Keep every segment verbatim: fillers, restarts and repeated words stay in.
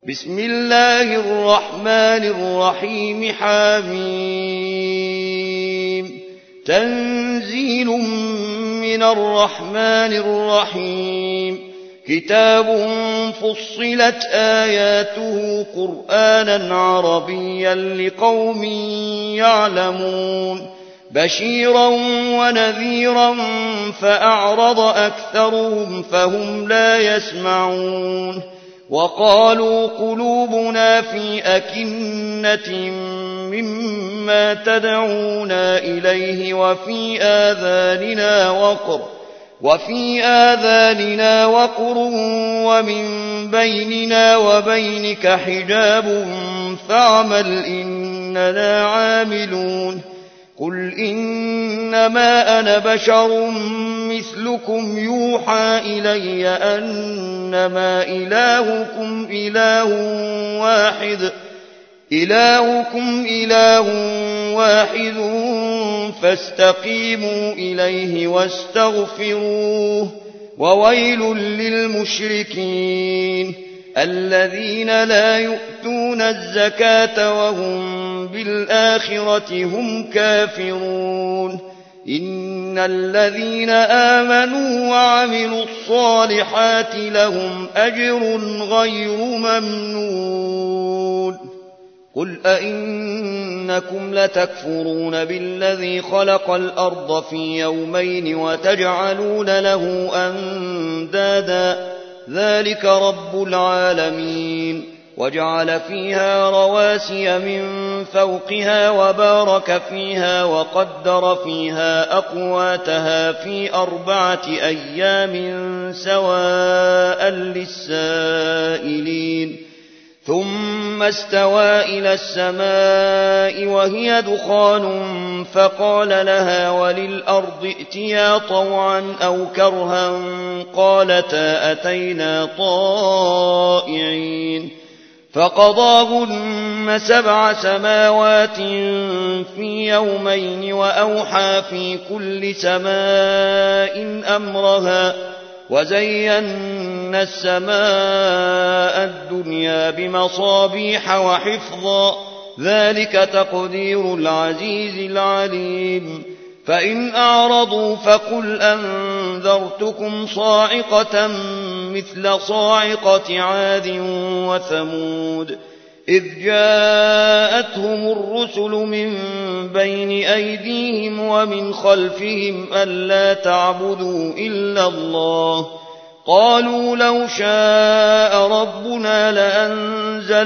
بسم الله الرحمن الرحيم. حميم. تنزيل من الرحمن الرحيم. كتاب فصلت آياته قرآنا عربيا لقوم يعلمون بشيرا ونذيرا فأعرض أكثرهم فهم لا يسمعون. وقالوا قلوبنا في أكنة مما تدعونا إليه وفي آذاننا وقر وفي آذاننا وقر ومن بيننا وبينك حجاب فاعمل إننا عاملون. قل إنما أنا بشر مثلكم يوحى إلي أنما إلهكم إله واحد إلهكم إله واحد فاستقيموا إليه واستغفروه. وويل للمشركين الذين لا يؤتون الزكاة وهم بالآخرة هم كافرون. إن الذين آمنوا وعملوا الصالحات لهم أجر غير ممنون. قل أئنكم لتكفرون بالذي خلق الأرض في يومين وتجعلون له أندادا ذلك رب العالمين. وجعل فيها رواسي من فوقها وبارك فيها وقدر فيها أقواتها في أربعة أيام سواء للسائلين. ثم استوى إلى السماء وهي دخان فقال لها وللأرض ائتيا طوعا أو كرها قالتا أتينا طائعين. فقضاهن سبع سماوات في يومين وأوحى في كل سماء أمرها وزينا السماء الدنيا بمصابيح وحفظا ذلك تقدير العزيز العليم. فإن أعرضوا فقل أنذرتكم صاعقة مثل صاعقة عاد وثمود إذ جاءتهم الرسل من بين أيديهم ومن خلفهم ألا تعبدوا إلا الله قالوا لو شاء ربنا لأنزل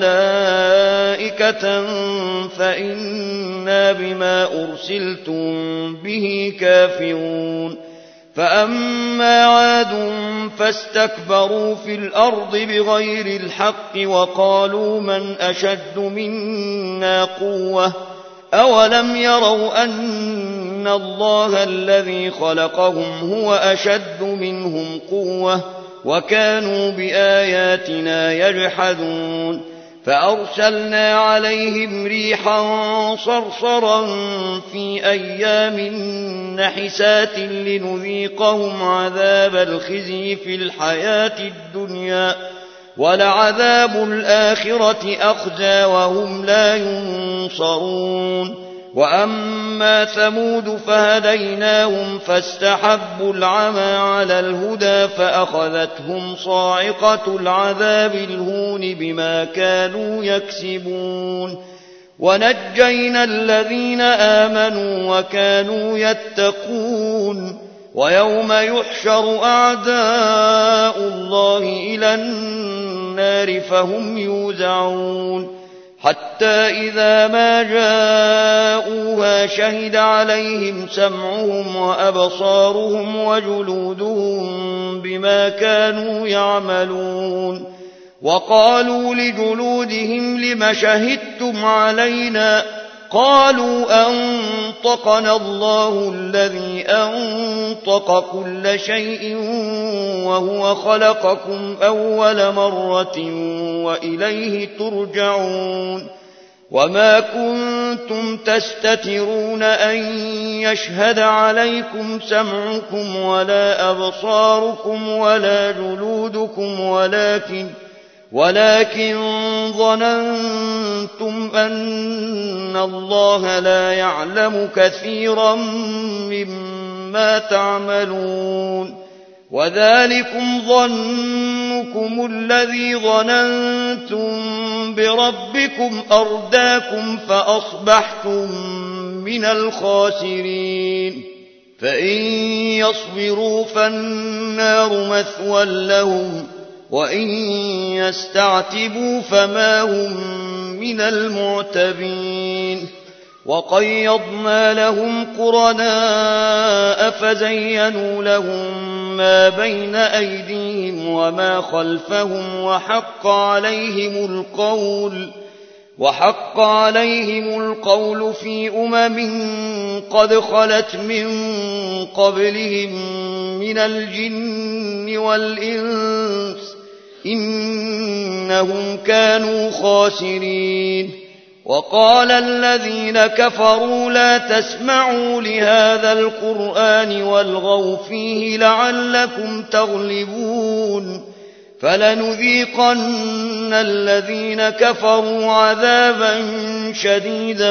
ملائكة فإنا بما أرسلتم به كافرون. فأما عاد فاستكبروا في الأرض بغير الحق وقالوا من أشد منا قوة أولم يروا أن الله الذي خلقهم هو أشد منهم قوة وكانوا بآياتنا يجحدون. فأرسلنا عليهم ريحا صرصرا في أيام نحسات لنذيقهم عذاب الخزي في الحياة الدنيا ولعذاب الآخرة أخزى وهم لا ينصرون. وأما ثمود فهديناهم فاستحبوا العمى على الهدى فأخذتهم صاعقة العذاب الهون بما كانوا يكسبون. ونجينا الذين آمنوا وكانوا يتقون. ويوم يحشر أعداء الله إلى النار فهم يوزعون حتى إذا ما جاءوها شهد عليهم سمعهم وأبصارهم وجلودهم بما كانوا يعملون. وقالوا لجلودهم لم شهدتم علينا قالوا أنطقنا الله الذي أنطق كل شيء وهو خلقكم أول مرة وإليه ترجعون. وما كنتم تستترون أن يشهد عليكم سمعكم ولا أبصاركم ولا جلودكم ولكن ولكن ظننتم أن الله لا يعلم كثيرا مما تعملون وذلكم ظنكم الذي ظننتم بربكم أرداكم فأصبحتم من الخاسرين فإن يصبروا فالنار مثوى لهم وإن يستعتبوا فما هم من المعتبين وقيضنا لهم قرناء فزينوا لهم ما بين أيديهم وما خلفهم وحق عليهم القول وحق عليهم القول في أمم قد خلت من قبلهم من الجن والإنس إنهم كانوا خاسرين وقال الذين كفروا لا تسمعوا لهذا القرآن والغوا فيه لعلكم تغلبون فلنذيقن الذين كفروا عذابا شديدا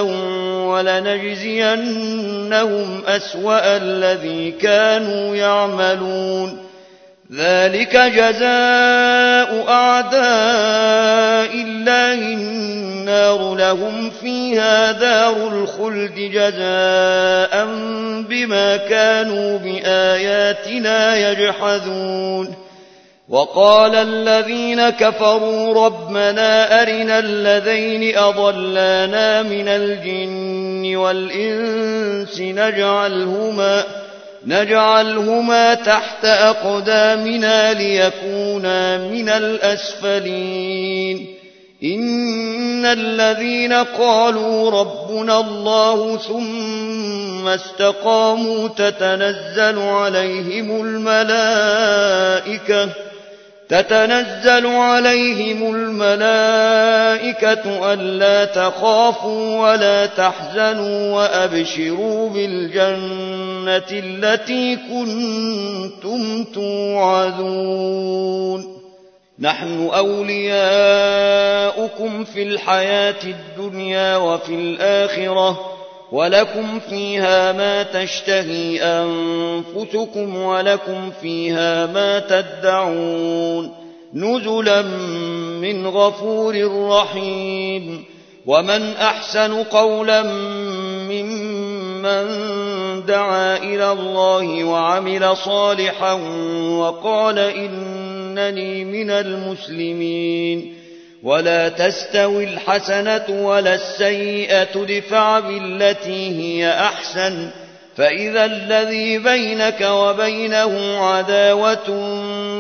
ولنجزينهم أسوأ الذي كانوا يعملون ذلك جزاء أعداء الله النار لهم فيها دار الخلد جزاء بما كانوا بآياتنا يجحدون وقال الذين كفروا ربنا أرنا الذين أضلانا من الجن والإنس نجعلهما نجعلهما تحت أقدامنا ليكونا من الأسفلين إن الذين قالوا ربنا الله ثم استقاموا تتنزل عليهم الملائكة تتنزل عليهم الملائكة ألا تخافوا ولا تحزنوا وأبشروا بالجنة التي كنتم توعدون نحن أولياؤكم في الحياة الدنيا وفي الآخرة ولكم فيها ما تشتهي أنفسكم ولكم فيها ما تدعون نزلا من غفور رحيم ومن أحسن قولا ممن دعا إلى الله وعمل صالحا وقال إنني من المسلمين ولا تستوي الحسنة ولا السيئة ادفع بالتي هي أحسن فإذا الذي بينك وبينه عداوة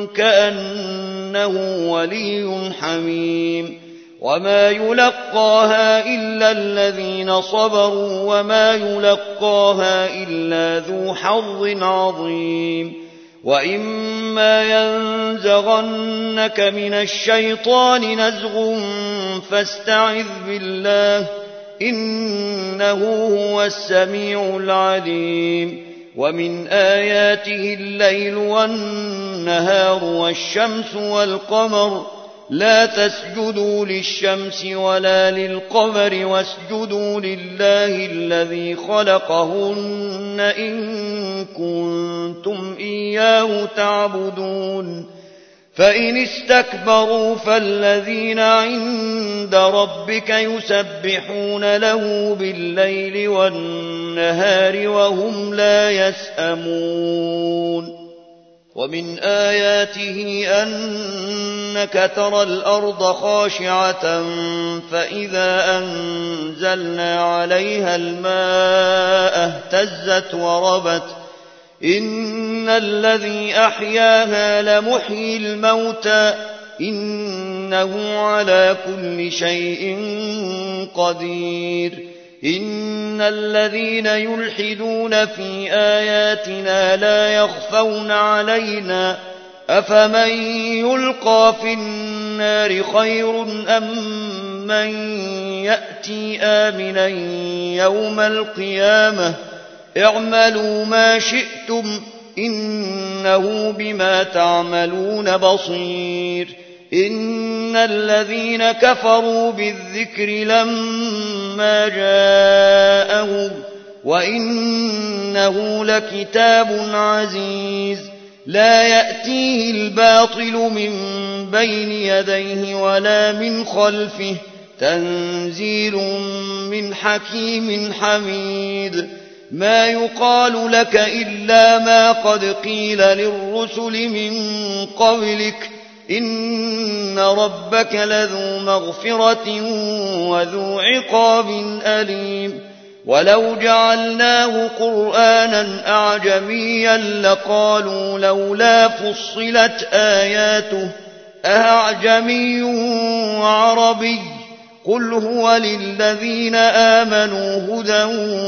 كأنه ولي حميم وما يلقاها إلا الذين صبروا وما يلقاها إلا ذو حظ عظيم وإما ينزغنك من الشيطان نزغ فاستعذ بالله إنه هو السميع العليم ومن آياته الليل والنهار والشمس والقمر لا تسجدوا للشمس ولا للقمر واسجدوا لله الذي خلقهن إن كنتم إياه تعبدون فإن استكبروا فالذين عند ربك يسبحون له بالليل والنهار وهم لا يسأمون ومن آياته أنك ترى الأرض خاشعة فإذا أنزلنا عليها الماء اهتزت وربت إن الذي أحياها لمحيي الموتى إنه على كل شيء قدير إن الذين يلحدون في آياتنا لا يخفون علينا أفمن يلقى في النار خير أم من يأتي آمنا يوم القيامة اعملوا ما شئتم إنه بما تعملون بصير إن الذين كفروا بالذكر لما جاءهم وإنه لكتاب عزيز لا يأتيه الباطل من بين يديه ولا من خلفه تنزيل من حكيم حميد ما يقال لك إلا ما قد قيل للرسل من قبلك إن ربك لذو مغفرة وذو عقاب أليم ولو جعلناه قرآنا أعجميا لقالوا لولا فصلت آياته أأعجمي وعربي قل هو للذين آمنوا هدى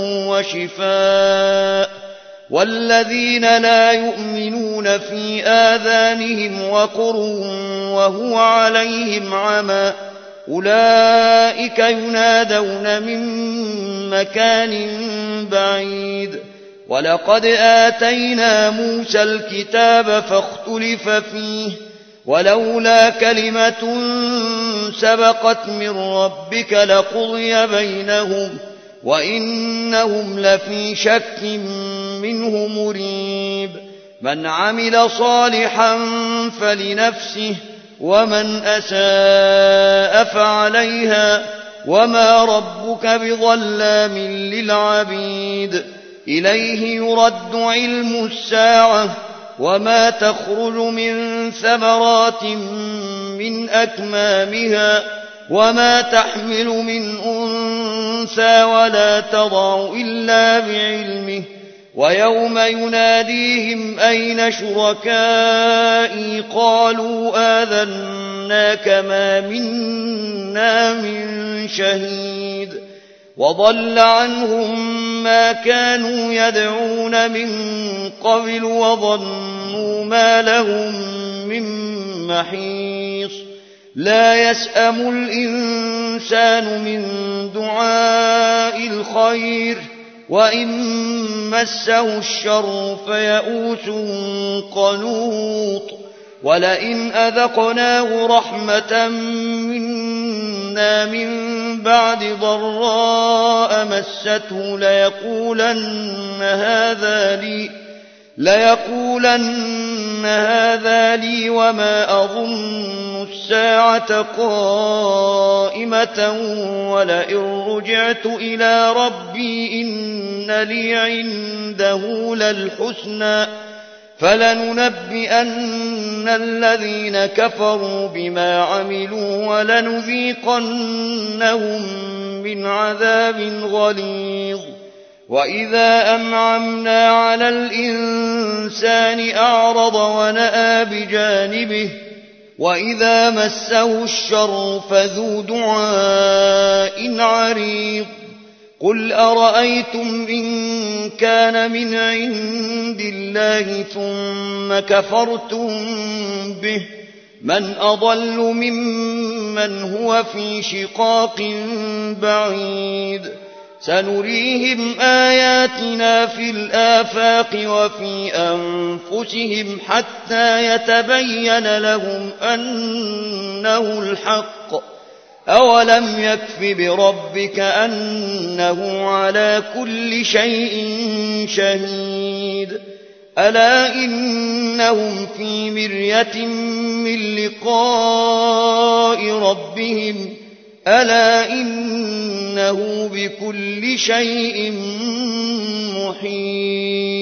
وشفاء والذين لا يؤمنون في آذانهم وقر وهو عليهم عمى أولئك ينادون من مكان بعيد ولقد آتينا موسى الكتاب فاختلف فيه ولولا كلمة سبقت من ربك لقضي بينهم وإنهم لفي شك منه مريب من عمل صالحا فلنفسه ومن أساء فعليها وما ربك بظلام للعبيد إليه يرد علم الساعة وما تخرج من ثمرات من أكمامها وما تحمل من أنثى ولا تضع إلا بعلمه ويوم يناديهم أين شركائي قالوا آذناك ما منا من شهيد وضل عنهم ما كانوا يدعون من قبل وظنوا ما لهم من محيص لا يسأم الإنسان من دعاء الخير وإن مسه الشر فيئوس قنوط ولئن أذقناه رحمة منا من بعد ضراء مسته ليقولن هذا لي ليقولن هذا لي وما أظن الساعة قائمة ولئن رجعت إلى ربي إن لي عنده للحسنى فلننبئن الذين كفروا بما عملوا ولنذيقنهم من عذاب غليظ وإذا أنعمنا على الإنسان أعرض ونأى بجانبه وإذا مسه الشر فذو دعاء عريض قل أرأيتم إن كان من عند الله ثم كفرتم به من أضل ممن هو في شقاق بعيد سنريهم آياتنا في الآفاق وفي أنفسهم حتى يتبين لهم أنه الحق أولم يكف بربك أنه على كل شيء شهيد ألا إنهم في مرية من لقاء ربهم ألا إنه بكل شيء محيط